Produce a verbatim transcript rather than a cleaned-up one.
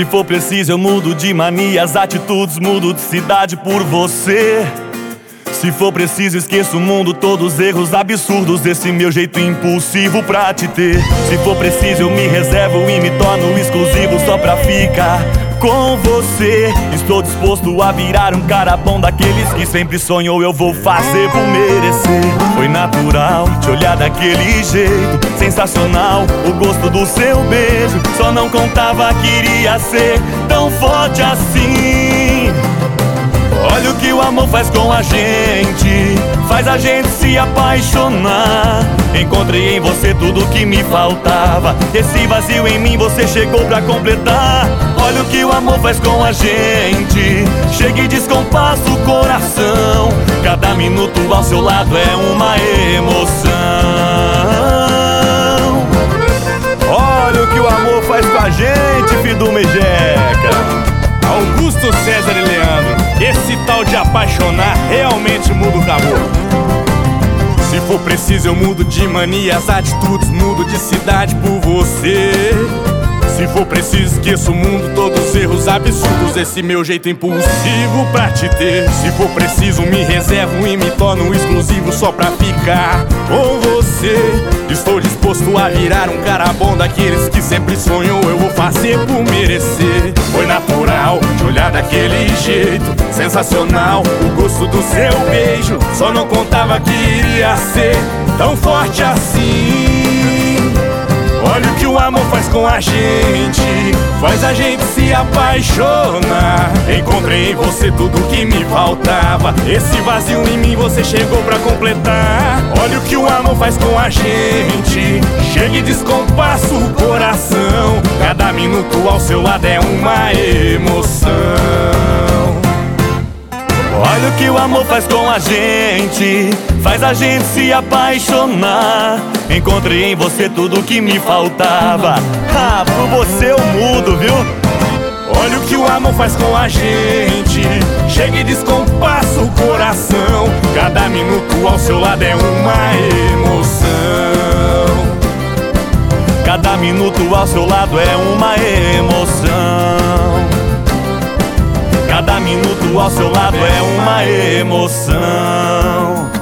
Se for preciso eu mudo de manias, atitudes, mudo de cidade por você. Se for preciso esqueço o mundo, todos os erros absurdos desse meu jeito impulsivo pra te ter. Se for preciso eu me reservo e me torno exclusivo só pra ficar com você. Estou disposto a virar um cara bom daqueles que sempre sonhou, eu vou fazer por merecer. Foi natural te olhar daquele jeito, sensacional o gosto do seu beijo. Só não contava que iria ser tão forte assim. Olha o que o amor faz com a gente, faz a gente se apaixonar. Encontrei em você tudo que me faltava, esse vazio em mim você chegou pra completar. Olha o que o amor faz com a gente, chega e descompassa o coração. Cada minuto ao seu lado é uma emoção. Olha o que o amor faz com a gente, filho do Mejeca. Augusto César e Leandro, esse tal de apaixonar realmente muda o caboclo. Se for preciso eu mudo de manias, atitudes, mudo de cidade por você. Se for preciso esqueço o mundo, todos os erros absurdos desse meu jeito impulsivo pra te ter. Se for preciso me reservo e me torno exclusivo só pra ficar com você. Estou disposto a virar um cara bom daqueles que sempre sonhou, eu vou fazer por merecer. Foi natural te olhar daquele jeito, sensacional o gosto do seu beijo. Só não contava que iria ser tão forte assim. Olha o que o amor faz com a gente, faz a gente se apaixonar. Encontrei em você tudo que me faltava, esse vazio em mim você chegou pra completar. Olha o que o amor faz com a gente, chega e descompassa o coração. Cada minuto ao seu lado é uma emoção. Olha o que o amor faz com a gente, faz a gente se apaixonar. Encontrei em você tudo que me faltava, ah, por você eu mudo, viu? Olha o que o amor faz com a gente, chega e descompassa o coração. Cada minuto ao seu lado é uma emoção. Cada minuto ao seu lado é uma emoção. Cada minuto ao seu lado é uma emoção.